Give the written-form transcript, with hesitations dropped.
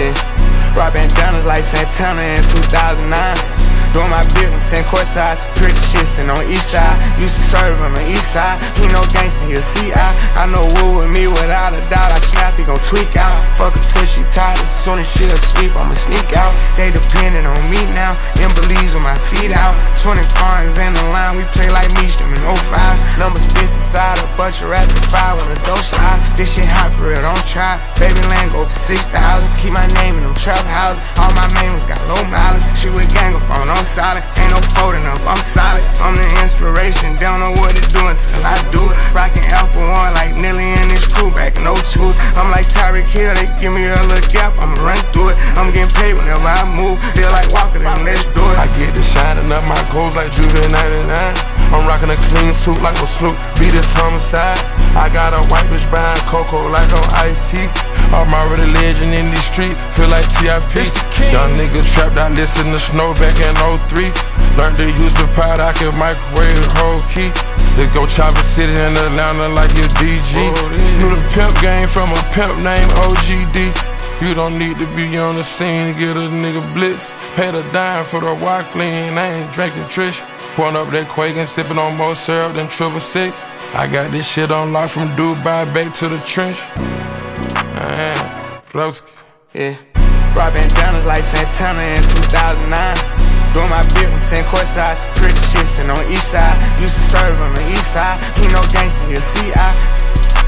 Yeah. Rock bandanas like Santana in 2009. Doing my business in courtside, some pretty shit sitting on east side. Used to serve on the east side, he no gangster, he'll see I know Woo with me without a doubt. I snap, he gon' tweak out. Fuck her till she tired, as soon as she asleep, I'ma sneak out. They depending on me now, in Belize with my feet out. 20 foreigns in the line, we play like Meech, them in 05. Number sticks inside a bunch of rapid fire when the dough shot. This shit hot for real, don't try. Baby land go for 6,000, keep my name in them trap houses. All my mains got low mileage, she with gang phone, I'm solid. Ain't no folding up, I'm solid. I'm the inspiration, don't know what to do until I do it. Rockin' Alpha One like Nelly and his crew back in 02. I'm like Tyreek Hill, they give me a little gap, I'ma run through it. I'm getting paid whenever I move, feel like Walker, then let's do it. I get to shining up my goals like Juve 99. I'm rocking a clean suit like a Snoop, beat this homicide. I got a white bitch buying Coco like on Ice-T. I'm already legend in the street, feel like T.I.P. Young nigga trapped, I listen to Snow back in 03. Learned to use the pot, I can microwave the whole key. They go Chopper City in Atlanta like your DG. Knew the pimp game from a pimp named OGD. You don't need to be on the scene to get a nigga blitz. Paid a dime for the walk clean, I ain't drinking Trish. Pouring up that Quakin, sipping on more syrup than 666. I got this shit on lock from Dubai back to the trench. Yeah. Rock bandanas like Santana in 2009. Doing my business in courtside, some pretty shit sitting on east side. Used to serve on the east side, he no gangster, he'll see